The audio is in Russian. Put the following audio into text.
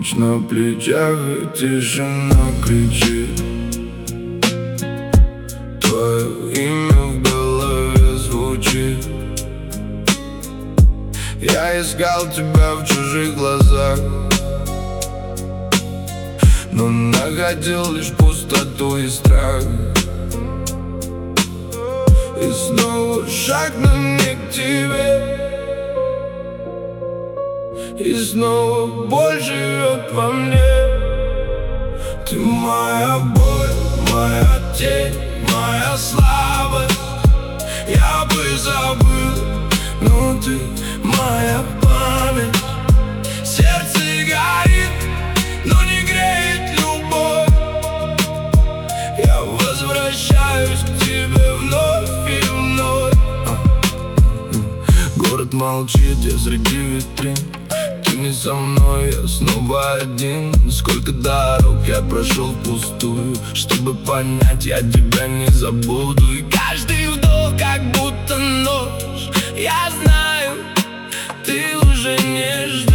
Ночь на плечах и тишина кричит. Твое имя в голове звучит. Я искал тебя в чужих глазах, но находил лишь пустоту и страх. И снова шагнул не к тебе, и снова боль живет во мне. Ты моя боль, моя тень, моя слабость. Я бы забыл, но ты моя память. Сердце горит, но не греет любовь. Я возвращаюсь к тебе вновь и вновь. Город молчит, я среди витрин. Ты не со мной, я снова один. Сколько дорог я прошел впустую, чтобы понять, я тебя не забуду. И каждый вдох как будто нож. Я знаю, ты уже не ждешь.